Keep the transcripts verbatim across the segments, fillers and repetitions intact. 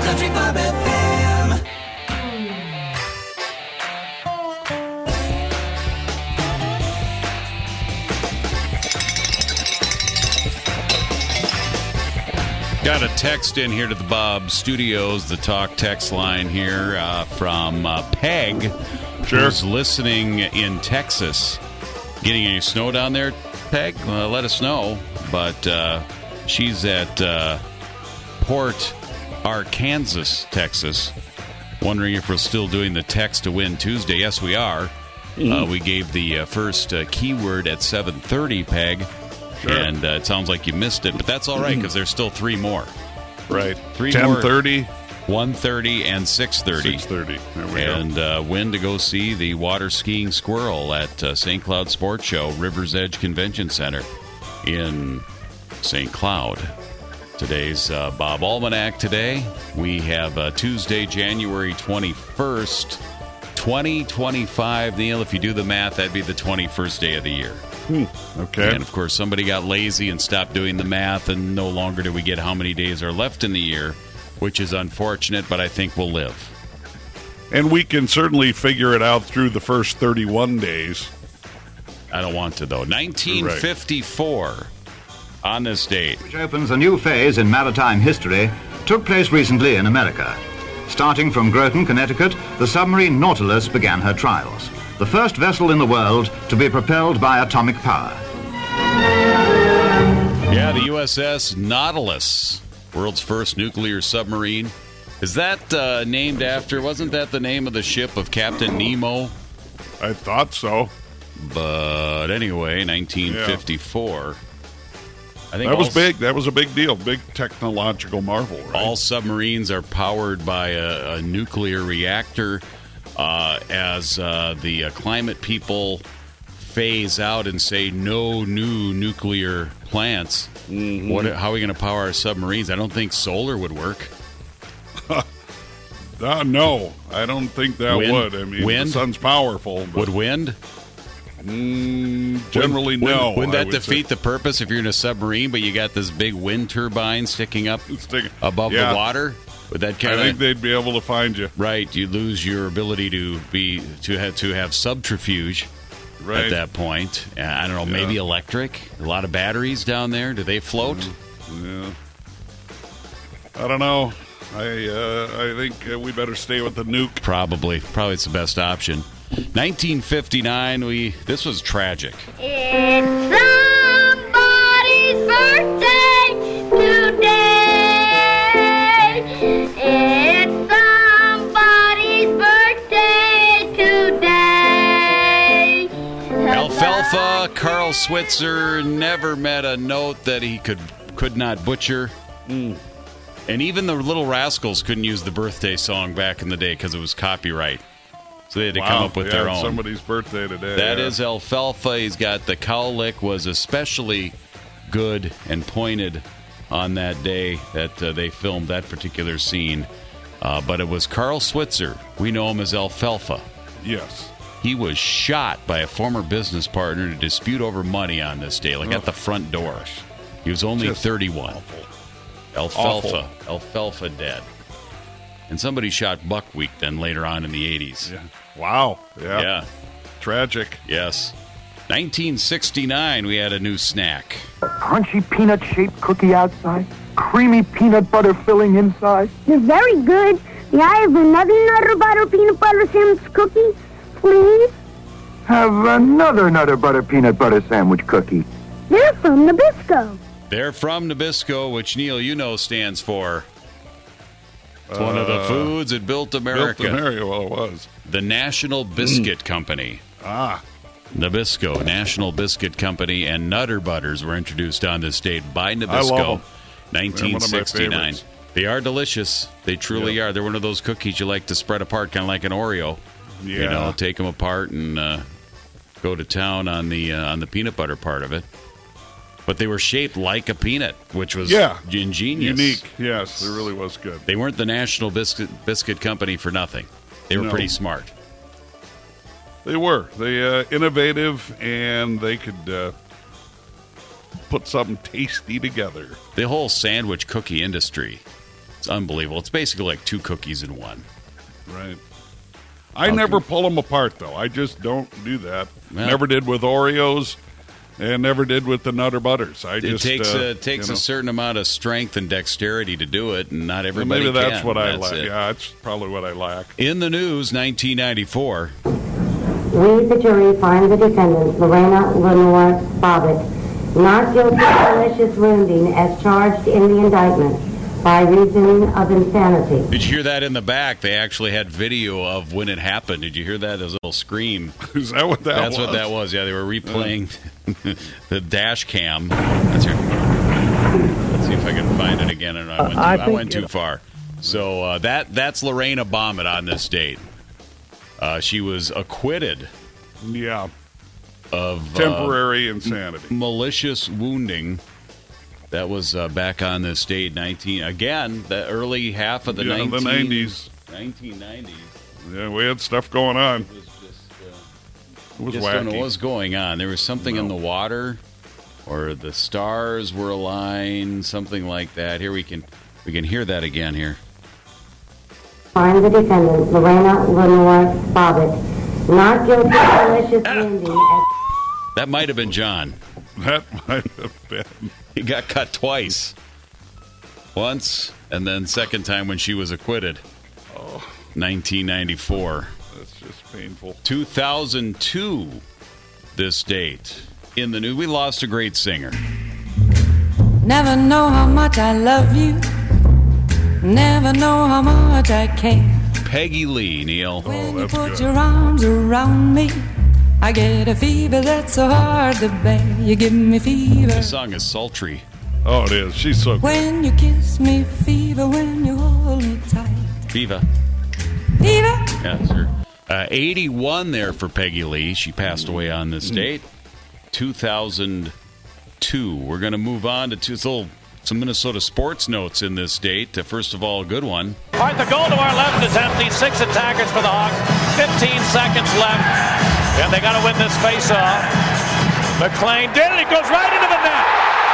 Country Bob F M. Got a text in here to the Bob Studios, the talk text line here uh, from uh, Peg, Sure. who's listening in Texas. Getting any snow down there, Peg? Uh, let us know. But uh, she's at uh, Port Arkansas, Texas. Wondering if we're still doing the text to win Tuesday. Yes, we are. Mm-hmm. Uh, we gave the uh, first uh, keyword at seven thirty, Peg. Sure. And uh, it sounds like you missed it, but that's all right because there's still three more. Right. Three ten thirty, one thirty, and six thirty. six thirty. There we and go. uh, win to go see the water skiing squirrel at uh, Saint Cloud Sports Show, Rivers Edge Convention Center in Saint Cloud. Today's uh, Bob Almanac today. We have uh, Tuesday, January twenty-first, twenty twenty-five. Neil, if you do the math, that'd be the twenty-first day of the year. Hmm. Okay. And, of course, somebody got lazy and stopped doing the math, and no longer do we get how many days are left in the year, which is unfortunate, but I think we'll live. And we can certainly figure it out through the first thirty-one days. I don't want to, though. nineteen fifty-four, right. On this date. Which opens a new phase in maritime history, took place recently in America. Starting from Groton, Connecticut, the submarine Nautilus began her trials. The first vessel in the world to be propelled by atomic power. Yeah, the U S S Nautilus, world's first nuclear submarine. Is that uh, named after, wasn't that the name of the ship of Captain Nemo? I thought so. But anyway, nineteen fifty-four. Yeah. I think that was all, big. That was a big deal. Big technological marvel, right? All submarines are powered by a, a nuclear reactor. Uh, as uh, the uh, climate people phase out and say no new nuclear plants, mm-hmm. what, how are we going to power our submarines? I don't think solar would work. uh, no, I don't think that wind? would. I mean, wind? the sun's powerful. But, would wind? Mm, generally, would, no. Wouldn't that would defeat say. the purpose if you're in a submarine, but you got this big wind turbine sticking up Stick, above yeah. the water? Would that kind I of, think they'd be able to find you. Right, you lose your ability to be to have to have subterfuge right. at that point. Uh, I don't know, yeah. maybe electric. A lot of batteries down there. Do they float? Mm, yeah. I don't know. I uh, I think uh, we better stay with the nuke. Probably, probably it's the best option. nineteen fifty-nine. We this was tragic. It's somebody's birthday today. It's somebody's birthday today. Alfalfa, Carl Switzer never met a note that he could could not butcher. Mm. And even the Little Rascals couldn't use the birthday song back in the day because it was copyright. So they had to wow. come up with yeah, their own. Somebody's birthday today. That yeah. is Alfalfa. He's got the cowlick was especially good and pointed on that day that uh, they filmed that particular scene. Uh, but it was Carl Switzer. We know him as Alfalfa. Yes. He was shot by a former business partner to dispute over money on this day, like oh, at the front door. Gosh. He was only Just thirty-one. Awful. Alfalfa. Awful. Alfalfa dead. And somebody shot Buckwheat then later on in the eighties. Yeah. Wow. Yeah. Yeah. Tragic. Yes. nineteen sixty-nine, we had a new snack. Crunchy peanut-shaped cookie outside, creamy peanut butter filling inside. They're very good. May I have another Nutter Butter Peanut Butter Sandwich cookie, please? Have another Nutter Butter Peanut Butter Sandwich cookie. They're from Nabisco. They're from Nabisco, which, Neil, you know stands for... It's uh, one of the foods that built America. Built America, well, it was. The National Biscuit Company. Ah. Nabisco, National Biscuit Company, and Nutter Butters were introduced on this date by I Nabisco, love them. nineteen sixty-nine. They are delicious. They truly yeah. are. They're one of those cookies you like to spread apart, kind of like an Oreo. Yeah. You know, take them apart and uh, go to town on the uh, on the peanut butter part of it. But they were shaped like a peanut, which was yeah. ingenious. Unique, yes. It really was good. They weren't the National Biscuit, Biscuit Company for nothing. They were no. pretty smart. They were. They uh, innovative, and they could uh, put something tasty together. The whole sandwich cookie industry It's unbelievable. It's basically like two cookies in one. Right. I never pull them apart, though. I just don't do that. Well, never did with Oreos, and never did with the Nutter Butters. I it just takes, uh, uh, takes you know. a certain amount of strength and dexterity to do it, and not everybody Maybe that's can. what I That's lack. it. Yeah, that's probably what I lack. In the news, nineteen ninety-four. We, the jury, find the defendant, Lorena Lenore Bobbitt, not guilty of malicious wounding as charged in the indictment by reason of insanity. Did you hear that in the back? They actually had video of when it happened. Did you hear that? There's a little scream. Is that what that That's was? what that was. Yeah, they were replaying the dash cam. That's your, let's see if I can find it again. And I went too, Uh, I I think went too it- far. So uh, that that's Lorena Bobbitt on this date. Uh, she was acquitted Yeah. of uh, Temporary insanity. malicious wounding. That was uh, back on this date, nineteen again, the early half of the, Yeah, nineteen, the nineties. nineteen nineties. Yeah, we had stuff going on. It was just, uh, It was just don't know wacky. what was going on. There was something in the water, or the stars were aligned, something like that. Here we can we can hear that again here. Find the defendant, Lorena Lenore Bobbitt, not guilty of malicious wounding as That might have been John. That might have been. He got cut twice. Once, and then second time when she was acquitted. Oh, nineteen ninety-four. that's just painful. two thousand two, this date. In the news, we lost a great singer. Never know how much I love you. Never know how much I care. Peggy Lee, Neil. When you that's put good. your arms around me, I get a fever that's so hard to bear. You give me fever. This song is sultry. Oh, it is. She's so good. When you kiss me, fever. When you hold me tight, Viva. fever. Yeah, sure. Uh, eighty-one there for Peggy Lee. She passed away on this date. two thousand two. We're going to move on to two, it's a little, some Minnesota sports notes in this date. Uh, first of all, a good one. All right, the goal to our left is empty. Six attackers for the Hawks. fifteen seconds left. And they got to win this face-off. McLean did it. It goes right into the net.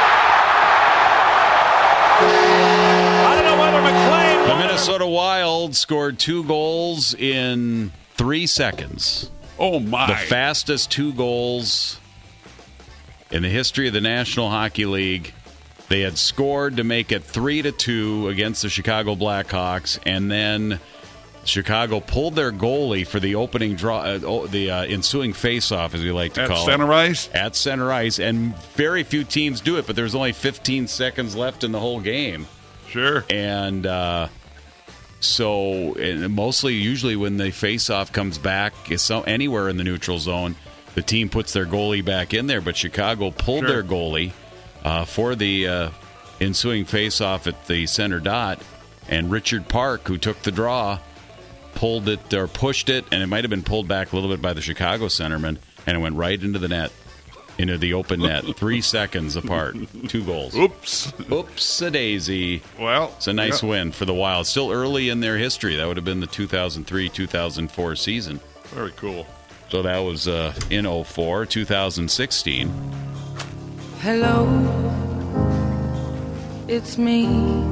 I don't know whether McLean... The Minnesota Wild scored two goals in three seconds. Oh, my. The fastest two goals in the history of the National Hockey League. They had scored to make it three to two against the Chicago Blackhawks, and then Chicago pulled their goalie for the opening draw, uh, oh, the uh, ensuing face-off, as we like to At call center it. ice? At center ice, and very few teams do it, but there's only fifteen seconds left in the whole game. Sure. And uh, so, and mostly, usually when the face-off comes back, is so anywhere in the neutral zone, the team puts their goalie back in there. But Chicago pulled Sure. their goalie uh, for the uh, ensuing face-off at the center dot, and Richard Park, who took the draw, pulled it or pushed it, and it might have been pulled back a little bit by the Chicago centerman, and it went right into the net, into the open net, three seconds apart, two goals. Oops. Oops-a-daisy. Well, It's a nice yeah, win for the Wild. Still early in their history. That would have been the two thousand three two thousand four season. Very cool. So that was uh, in oh four, two thousand sixteen. Hello, it's me.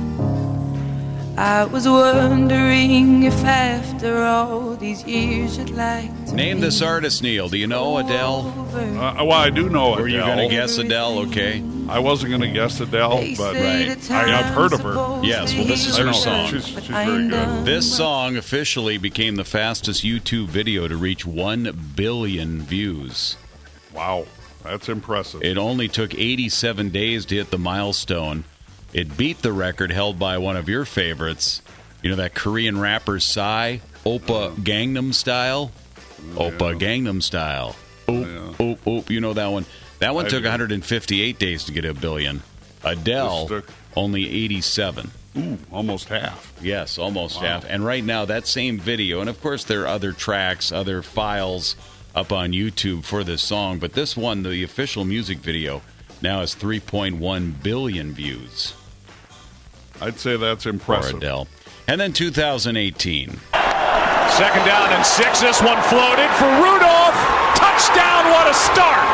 I was wondering if after all these years you'd like to Name be this artist, Neil. Do you know Adele? over. Uh, well, I do know Adele. Were you going to guess Adele? Okay. I wasn't going to guess Adele, They but say right. the I- I've heard of her. time's Yes, well, this is supposed her to song. She's- but she's I very ain't good. done This much. song officially became the fastest YouTube video to reach one billion views. wow, that's impressive. It only took eighty-seven days to hit the milestone. It beat the record held by one of your favorites. You know that Korean rapper Psy? Oppa Gangnam Style? Oppa Gangnam Style. Oop, Yeah. oop, oop. You know that one. That one I took do. one hundred fifty-eight days to get a billion. Adele, This took- only eighty-seven. Ooh, almost half. Yes, almost Wow. half. And right now, that same video, and of course there are other tracks, other files up on YouTube for this song, but this one, the official music video, now has three point one billion views I'd say that's for impressive. Adele. And then two thousand eighteen. Second down and six. This one floated for Rudolph. Touchdown. What a start.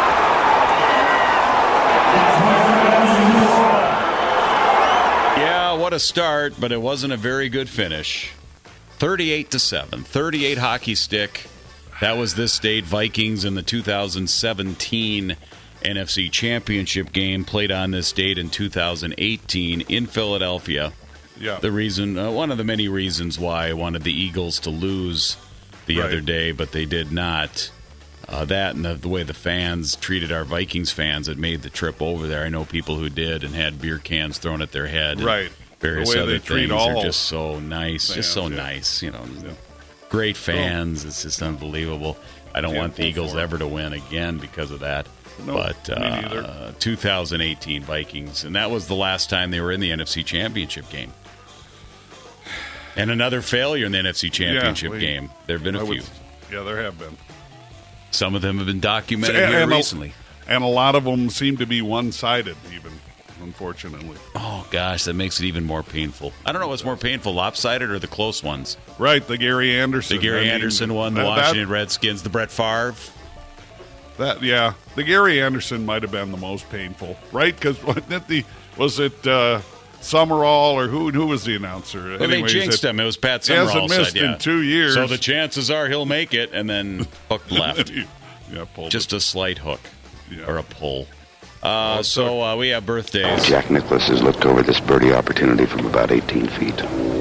what a start, but it wasn't a very good finish. thirty-eight to seven, thirty-eight hockey stick. That was this state Vikings in the two thousand seventeen N F C Championship game, played on this date in two thousand eighteen in Philadelphia. Yeah. The reason, uh, one of the many reasons why I wanted the Eagles to lose the Right. other day, but they did not. Uh, that and the, the way the fans treated our Vikings fans that made the trip over there. I know people who did and had beer cans thrown at their head. and Right. Various The way other they treat things all are just so nice. fans, just so yeah. nice. You know, Yeah. great fans. It's just unbelievable. I don't Can't want the pull Eagles for it. ever to win again because of that. No, but me uh, neither. two thousand eighteen Vikings, and that was the last time they were in the N F C Championship game. And another failure in the N F C Championship we- game. There have been a I few. would- yeah, there have been. Some of them have been documented And- here and a- recently. And a lot of them seem to be one-sided, even, unfortunately. Oh, gosh, that makes it even more painful. I don't know what's more painful, lopsided or the close ones. Right, the Gary Anderson. The Gary I mean, Anderson one, the that- Washington that- Redskins, the Brett Favre. That yeah, the Gary Anderson might have been the most painful, right? Because wasn't it the was it uh, Summerall or who? Who was the announcer? Well, they Anyways, jinxed it- him. It was Pat He hasn't Summerall missed said, yeah. in two years. So the chances are he'll make it, and then hook left. yeah, pulled Just it. a slight hook Yeah. or a pull. Uh, so uh, we have birthdays. Jack Nicklaus has looked over this birdie opportunity from about eighteen feet.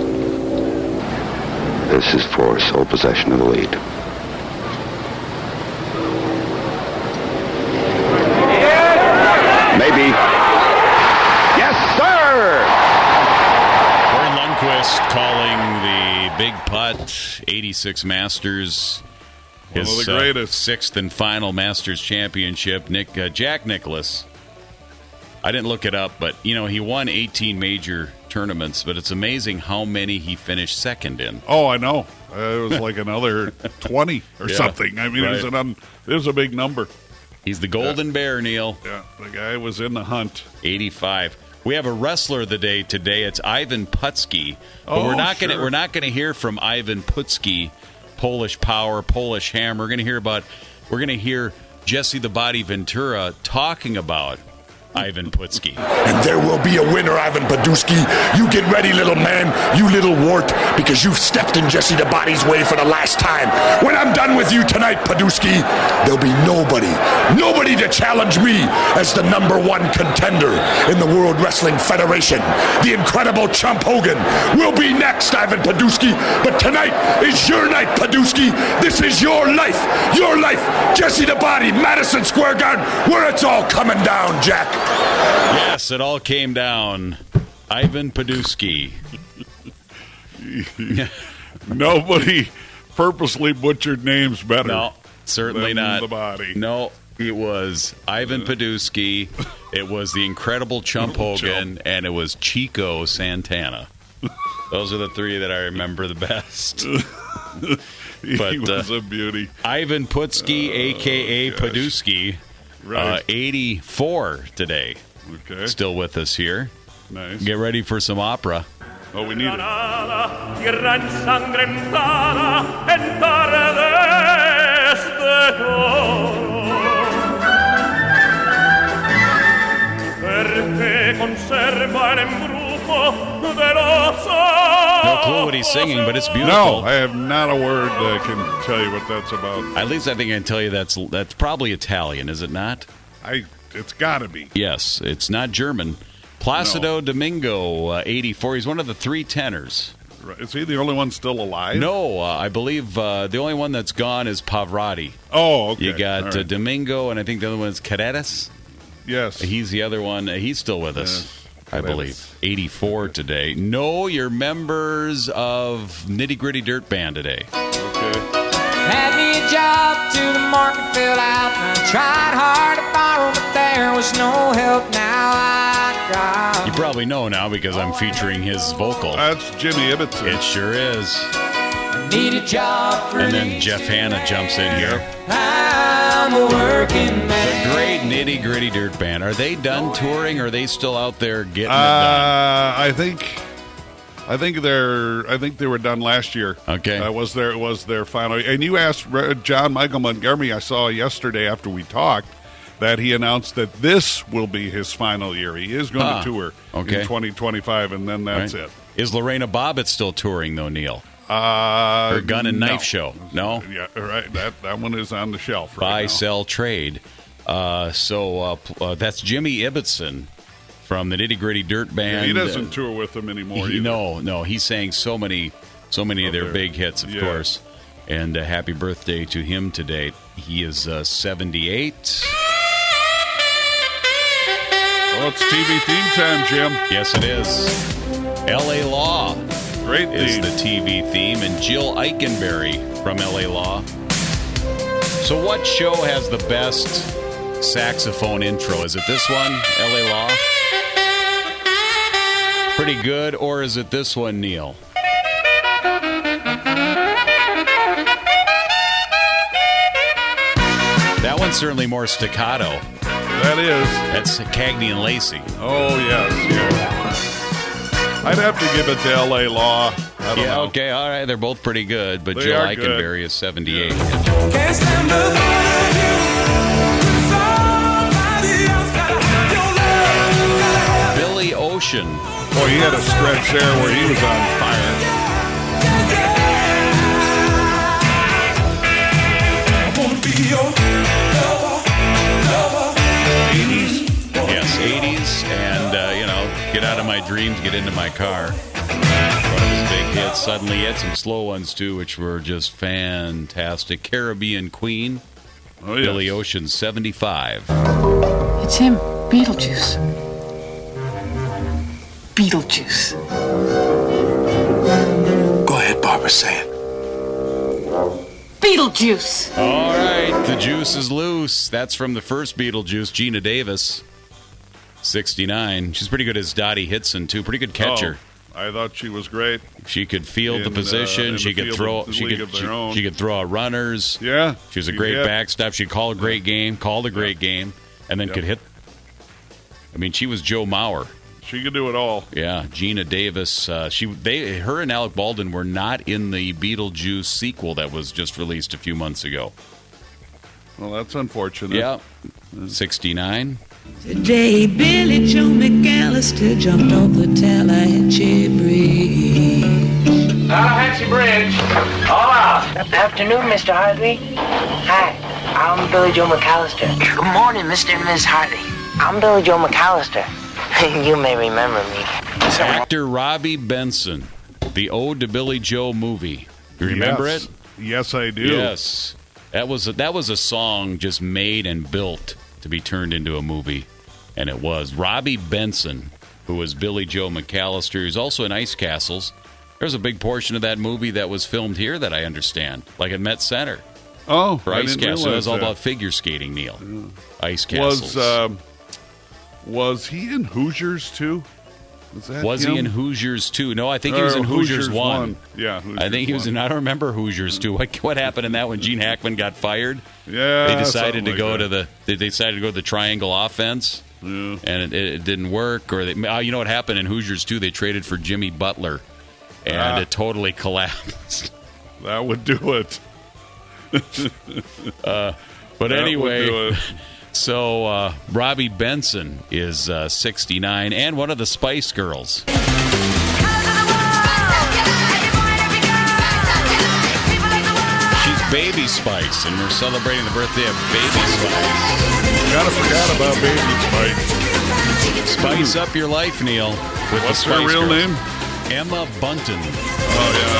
This is for sole possession of the lead. Maybe. Yes, sir! Corey Lundqvist calling the big putt, eighty-six Masters. One of His the greatest. Uh, sixth and final Masters championship. Nick uh, Jack Nicklaus. I didn't look it up, but you know he won eighteen major tournaments. But it's amazing how many he finished second in. Oh, I know. Uh, it was like another twenty or Yeah, something. I mean, it, was right. an un, it was a big number. He's the Golden Bear, Neil. Yeah, the guy was in the hunt. eighty-five. We have a wrestler of the day today. It's Ivan Putski. But Oh, we're not going to sure. we're not going to hear from Ivan Putski, Polish Power, Polish Hammer. We're going to hear about we're going to hear Jesse the Body Ventura talking about Ivan Putski. And there will be a winner, Ivan Paduski. You get ready, little man, you little wart, because you've stepped in Jesse the Body's way for the last time. When I'm done with you tonight, Paduski, there'll be nobody, nobody to challenge me as the number one contender in the World Wrestling Federation. The incredible Chump Hogan will be next, Ivan Paduski. But tonight is your night, Paduski. This is your life, your life. Jesse the Body, Madison Square Garden, where it's all coming down, Jack. Yes, it all came down. Ivan Paduski. Nobody purposely butchered names better. No, certainly than not. the Body. No, it was Ivan Paduski. It was the incredible Chump Hogan, and it was Chico Santana. Those are the three that I remember the best. He But, was uh, a beauty. Ivan Putski, a k a. gosh. Paduski, Right. uh, eighty-four today. Okay. Still with us here. Nice. Get ready for some opera. Oh, we need it. Tierra ensangrentada en tardes de oro. Perché conserva el embrujo de los No clue what he's singing, but it's No, beautiful. I have not a word that can tell you what that's about. At least I think I can tell you that's that's probably Italian, is it not? I. It's got to be. Yes, it's not German. Placido Domingo, uh, eighty-four. He's one of the three tenors. Right. Is he the only one still alive? No, uh, I believe uh, the only one that's gone is Pavarotti. Oh, okay. You got All uh, right. Domingo, and I think the other one is Carreras. Yes. He's the other one. Uh, He's still with us, Yes, I Carreras. believe. eighty-four today. No, you're members of Nitty Gritty Dirt Band today. Okay. Had me a job to the market filled out. I tried hard to borrow, but there was no help. Now I got. You probably know now because I'm featuring his vocal. That's Jimmy Ibbotson. It sure is. Need a job for And then these Jeff Hanna jumps in here. I'm a working man. The great Nitty Gritty Dirt Band. Are they done touring, or are they still out there getting it done? Uh, I think, I think they're. I think they were done last year. Okay. uh, was their was their final. And you asked Re- John Michael Montgomery. I saw yesterday after we talked that he announced that this will be his final year. He is going Huh. to tour Okay. in twenty twenty-five, and then that's Right. it. Is Lorena Bobbitt still touring, though, Neil? Uh, Her gun and no. knife show? No? Yeah, right. That that one is on the shelf right Buy, now. sell, trade. Uh, so uh, p- uh, that's Jimmy Ibbotson from the Nitty Gritty Dirt Band. Yeah, he doesn't Uh, tour with them anymore. he- either. no, no. He sang so many, so many of their their- big hits, of yeah. course. And uh, happy birthday to him today. He is uh, seventy-eight. Oh, it's T V theme time, Jim. Yes, it is. L A Law Great is theme. the T V theme, and Jill Eikenberry from L A Law. So what show has the best saxophone intro? Is it this one, L A Law? Pretty good, or is it this one, Neil? That one's certainly more staccato. That is. That's Cagney and Lacey. Oh, yes, yes. I'd have to give it to L A Law. I don't Yeah, know. okay, all right. They're both pretty good, but They Jill are good. Eikenberry is seventy-eight. Can't stand the thought of you with somebody else. Gotta have your love, gotta have Billy Ocean. Boy, he had a stretch there where he was on fire. I wanna be your lover, lover. eighties. Yes, eighties, and, uh, you know, get out of my dreams, get into my car. One of his big hits. Suddenly, he had some slow ones, too, which were just fantastic. Caribbean Queen, Oh, yes. Billy Ocean, seventy-five. It's him, Beetlejuice. Beetlejuice. Go ahead, Barbara, say it. Beetlejuice. All right, the juice is loose. That's from the first Beetlejuice, Gina Davis, sixty-nine. She's pretty good as Dottie Hitson, too. Pretty good catcher. Oh, I thought she was great. She could field In, the position. uh, in she the could field throw. of the She league could. of their She, own. she could throw out runners. Yeah. She was a She great hit. backstop. She'd call a great game. Called a great game, and then Yep. could hit. I mean, she was Joe Mauer. She could do it all. Yeah, Gina Davis. Uh, she, they, her, and Alec Baldwin were not in the Beetlejuice sequel that was just released a few months ago. Well, that's unfortunate. Yeah, sixty-nine. Today, Billy Joe McAllister jumped off the Tallahatchie Bridge. Tallahatchie Bridge. Hola. Afternoon, Mister Hartley. Hi, I'm Billy Joe McAllister. Good morning, Mister and Miss Hartley. I'm Billy Joe McAllister. You may remember me. Actor Robbie Benson, the Ode to Billy Joe movie. You remember Yes. it? Yes, I do. Yes. That was a, that was a song just made and built to be turned into a movie, and it was. Robbie Benson, who was Billy Joe McAllister, who's also in Ice Castles. There's a big portion of that movie that was filmed here that I understand, like at Met Center. Oh, For I Ice didn't Castles. It realize was all that. about figure skating, Neil. Ice Castles. Was um, was he in Hoosiers too? Was, that Was him? he in Hoosiers two? No, I think he was Or in Hoosiers, Hoosiers one. one. Yeah, Hoosiers I think he was one. in. I don't remember Hoosiers two. What, what happened in that when Gene Hackman got fired? Yeah, they decided something to like go that. to the. They decided to go to the triangle offense, Yeah. and it, it didn't work. Or they, uh, you know what happened in Hoosiers two? They traded for Jimmy Butler, and Ah. it totally collapsed. That would do it. uh, but That would anyway. do it. So, uh, Robbie Benson is uh, sixty-nine and one of the Spice Girls. She's Baby Spice, and we're celebrating the birthday of Baby Spice. Kind of forgot about Baby Spice. Spice up your life, Neil. With What's the her Spice real Girls. name? Emma Bunton. Oh, yeah,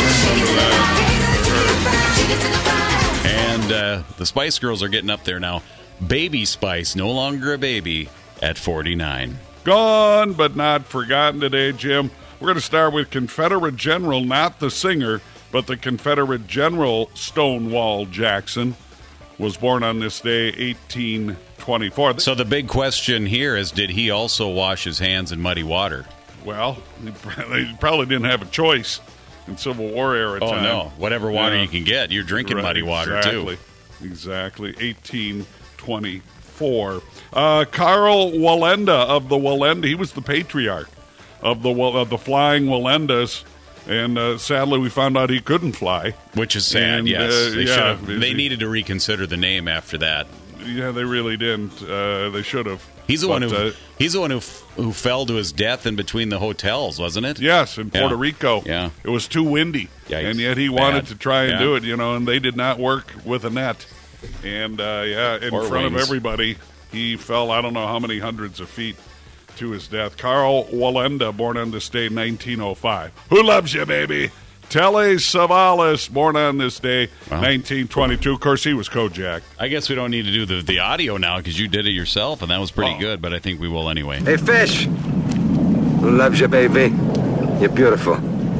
I remember that. And uh, the Spice Girls are getting up there now. Baby Spice, no longer a baby, at forty-nine. Gone but not forgotten today, Jim. We're going to start with Confederate General, not the singer, but the Confederate General Stonewall Jackson was born on this day, eighteen twenty-four. So the big question here is, did he also wash his hands in muddy water? Well, he probably, he probably didn't have a choice in Civil War era Oh, time. no. Whatever water Yeah. you can get. You're drinking Right, muddy water, exactly. too. Exactly. eighteen twenty-four. Uh, Carl Wallenda of the Wallenda, he was the patriarch of the of the Flying Wallendas, and uh, sadly we found out he couldn't fly. Which is sad, And, yes. uh, they yeah, should have, they he- needed to reconsider the name after that. Yeah, they really didn't. Uh, they should have. He's the but, one who uh, he's the one who f- who fell to his death in between the hotels, wasn't it? Yes, in Puerto Yeah. Rico. Yeah. It was too windy, Yikes. and yet he wanted Bad. to try and Yeah. do it, you know, and they did not work with a net. And, uh, yeah, in Or front wings. of everybody, he fell, I don't know how many hundreds of feet to his death. Carl Wallenda, born on this day, nineteen oh five. Who loves you, baby? Tele Savalas, born on this day, Wow. nineteen twenty-two. Of course, he was Kojak. I guess we don't need to do the, the audio now because you did it yourself, and that was pretty Oh. good, but I think we will anyway. Hey, Fish. Who loves you, baby? You're beautiful.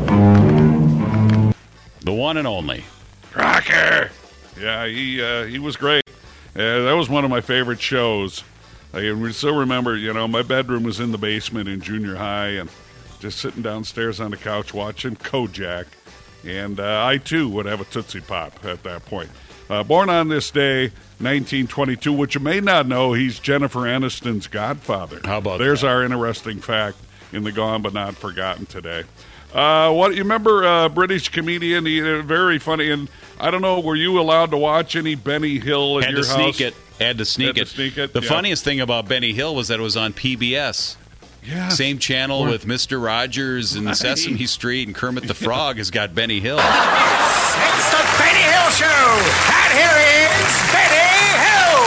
The one and only. Crocker. Yeah, he uh, he was great. Uh, that was one of my favorite shows. I can still remember, you know, my bedroom was in the basement in junior high, and just sitting downstairs on the couch watching Kojak. And uh, I, too, would have a Tootsie Pop at that point. Uh, born on this day, nineteen twenty-two, which you may not know, he's Jennifer Aniston's godfather. How about There's that? our interesting fact in the Gone But Not Forgotten today. Uh, what you remember? Uh, British comedian, he, uh, very funny. And I don't know, were you allowed to watch any Benny Hill at Had your to house? sneak it. Had to sneak Had to it. sneak it, The yeah. funniest thing about Benny Hill was that it was on P B S. Yeah, Same channel Or- with Mister Rogers and Right. Sesame Street, and Kermit the Frog has got Benny Hill. It's the Benny Hill Show, and here is Benny Hill.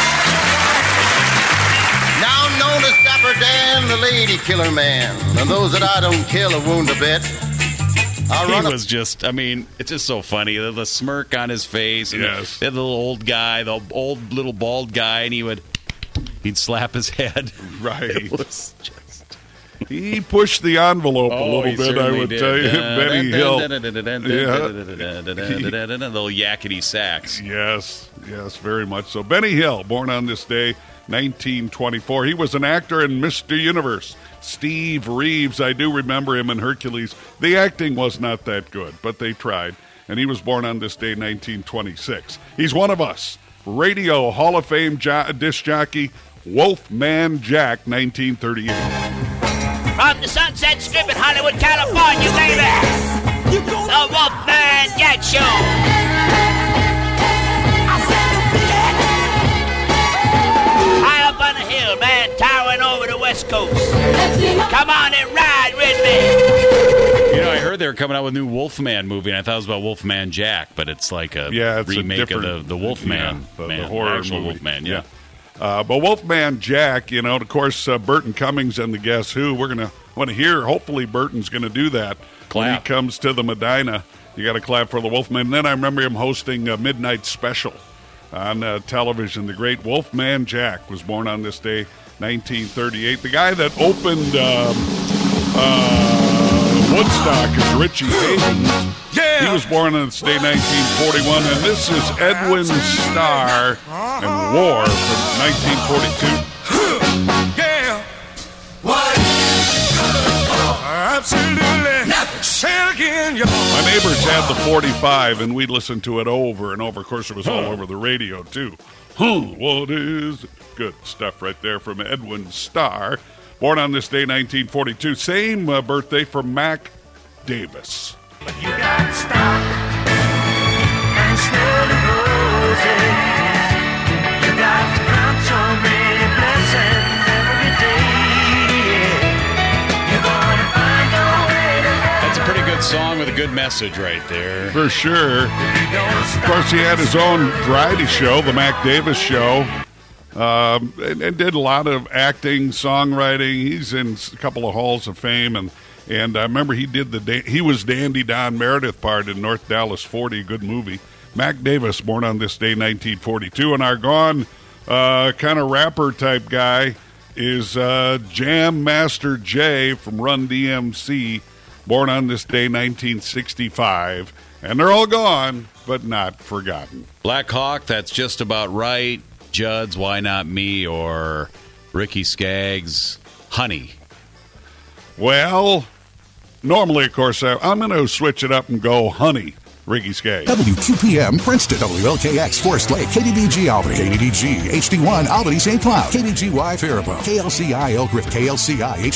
Now known as Dapper Dan, the lady killer man, and those that I don't kill or wound a bit. I He run a was just, I mean, it's just so funny. The, the smirk on his face, and Yes. the, the little old guy, the old little bald guy, and he would, he'd slap his head. Right. It was just, He pushed the envelope a oh, little he bit, I certainly would did. tell you. Benny Hill. Yeah. Little yakety sax. Yes, yes, very much so. Benny Hill, born on this day, nineteen twenty-four. He was an actor in Mister Universe. Steve Reeves, I do remember him in Hercules. The acting was not that good, but they tried. And he was born on this day, nineteen twenty-six. He's one of us. Radio Hall of Fame jo- disc jockey, Wolfman Jack, nineteen thirty-eight. From the Sunset Strip in Hollywood, California, baby. The Wolfman Jack Show. High up on the hill, man, towering over the West Coast. Come on and ride with me. You know, I heard they were coming out with a new Wolfman movie, and I thought it was about Wolfman Jack, but it's like a Yeah, it's a remake of different- the, the Wolfman. yeah, the- man, the horror actual movie. Wolfman, yeah. Uh, but Wolfman Jack, you know, of course, uh, Burton Cummings and the Guess Who. We're gonna want to hear. Hopefully, Burton's going to do that when he Clap. comes to the Medina. You got to clap for the Wolfman. And then I remember him hosting a midnight special on uh, television. The great Wolfman Jack was born on this day, nineteen thirty-eight. The guy that opened um, uh, Woodstock is Richie Havens. Yeah. He was born on this day, nineteen forty-one, and this is Edwin Starr and War from nineteen forty-two. Yeah. What? Absolutely. Say it again, y'all. My neighbors had the forty-five, and we listened to it over and over. Of course, it was all over the radio, too. Huh, what is it? Good stuff right there from Edwin Starr. Born on this day, nineteen forty-two. Same uh, birthday for Mac Davis. But you got to stop and smell the roses. You got to count so many blessings every day. You're gonna find your way to That's a pretty good song with a good message right there. For sure. Of course, he had his own variety show, the Mac Davis Show, um, and, and did a lot of acting, songwriting. He's in a couple of halls of fame, and and I remember he did the da- he was Dandy Don Meredith part in North Dallas forty, good movie. Mac Davis, born on this day, nineteen forty-two, and our gone uh, kind of rapper type guy is uh, Jam Master Jay from Run D M C. Born on this day, nineteen sixty-five. And they're all gone, but not forgotten. Black Hawk, that's just about right. Judd's Why Not Me, or Ricky Skaggs' Honey. Well, normally, of course, I, I'm going to switch it up and go Honey, Ricky Skaggs. W two P M Princeton, W L K X Forest Lake, K D D G Albany, K D D G H D one Albany Saint Cloud, K D G Y Faribault, K L C I Elk River, K L C I H